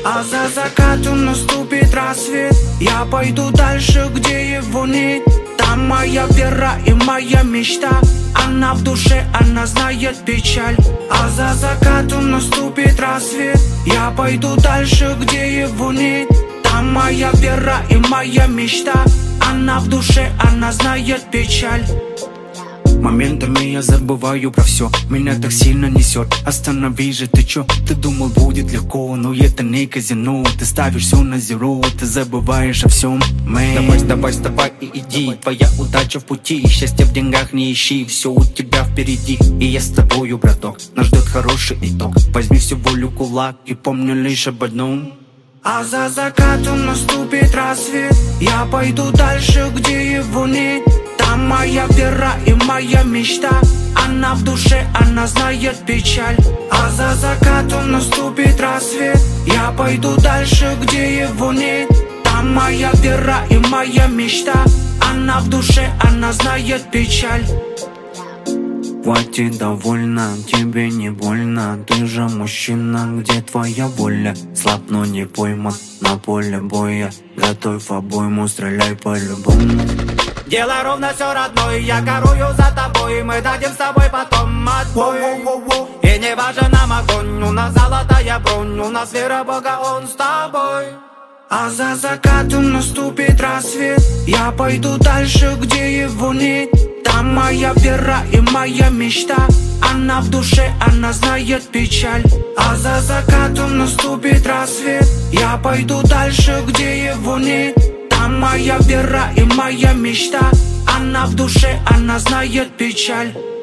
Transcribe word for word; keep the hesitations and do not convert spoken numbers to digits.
А за закатом наступит рассвет. Я пойду дальше, где его нет. Там моя вера и моя мечта. Она в душе, она знает печаль. А за закатом наступит рассвет. Я пойду дальше, где его нет. Там моя вера и моя мечта. Она в душе, она знает печаль. Моментами я забываю про все. Меня так сильно несет. Останови же, ты чё? Ты думал будет легко, но это не казино. Ты ставишь все на зеро, ты забываешь о всем. Man. Давай, давай, вставай и иди. Твоя удача в пути, счастье в деньгах не ищи. Все у тебя впереди, и я с тобою, браток. Нас ждет хороший итог. Возьми всю волю кулак и помни лишь об одном. А за закатом наступит рассвет. Я пойду дальше, где его нет. Там моя вера и моя мечта. Она в душе, она знает печаль. А за закатом наступит рассвет. Я пойду дальше, где его нет. Там моя вера и моя мечта. Она в душе, она знает печаль. Хватит, довольно, тебе не больно. Ты же мужчина, где твоя воля? Слаб, но не пойман на поле боя. Готовь обойму, стреляй по-любому. Дело ровно все родное, я горую за тобой. Мы дадим с тобой потом отбой. И не важен нам огонь, у нас золотая бронь. У нас вера Бога, он с тобой. А за закатом наступит рассвет. Я пойду дальше, где его нет. Там моя вера и моя мечта. Она в душе, она знает печаль. А за закатом наступит рассвет. Я пойду дальше, где его нет. Там моя вера и моя мечта. Она в душе, она знает печаль.